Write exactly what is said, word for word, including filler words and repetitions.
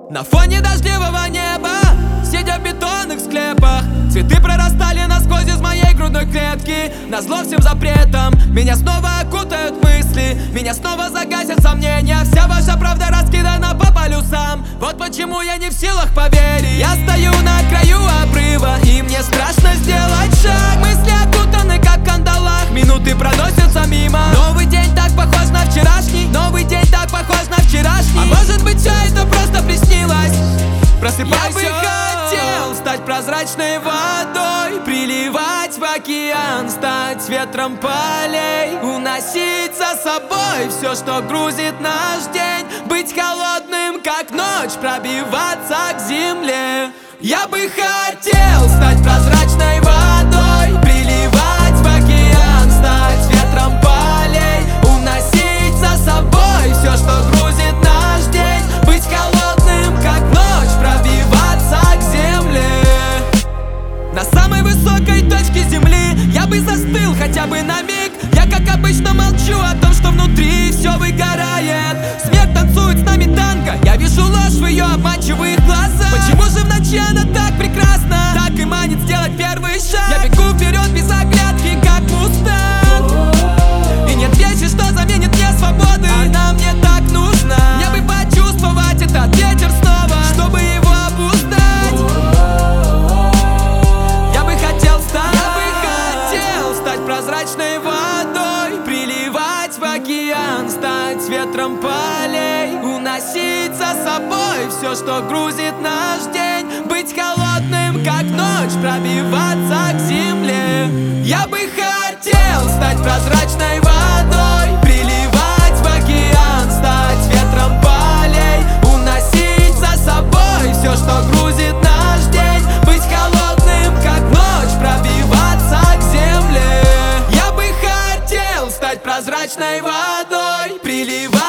На фоне дождливого неба, сидя в бетонных склепах, цветы прорастали насквозь из моей грудной клетки. Назло всем запретам меня снова окутают мысли, меня снова загасят сомнения. Вся ваша правда раскидана по полюсам, вот почему я не в силах поверить. Я стою на краю обрыва, и мне страшно сделать шаг. Мысли окутаны как в кандалах, минуты проносятся мимо. Новый день так похож на вчерашний, новый день так похож на вчерашний. А может быть все это просто приснилось? Просыпайся. Я бы хотел стать прозрачной водой, приливать в океан, стать ветром полей, уносить за собой все, что грузит наш день, быть холодным, как ночь, пробиваться к земле. Я бы хотел стать прозрачной водой, приливать в океан, стать ветром полей, уносить за собой все, что грузит наш день, быть холодным, как ночь, пробиваться к земле. На самой высокой точке земли я бы застыл хотя бы на миг. Я, как обычно, молчу о том, что внутри все выгорает. Смерть танцует с нами танго, я вижу ложь в ее обманчивых глазах. Почему же в ночи она так прекрасна, так и манит сделать первый шаг? Я бегу вперед без оглядки, как мустанг, и нет вещи, что заменит мне свободы. Она мне так нужна. Мне бы почувствовать этот ветер снова, чтобы его обуздать. Я бы хотел стать, я бы хотел стать прозрачной водой, приливать в океан, стать ветром полей, уносить за собой все, что грузит наш день, быть холодным, как ночь, пробиваться к земле. Я бы хотел стать прозрачной водой, приливать в океан, стать ветром полей, уносить за собой все, что грузит наш день, быть холодным, как ночь, пробиваться к земле. Я бы хотел стать прозрачной водой, приливать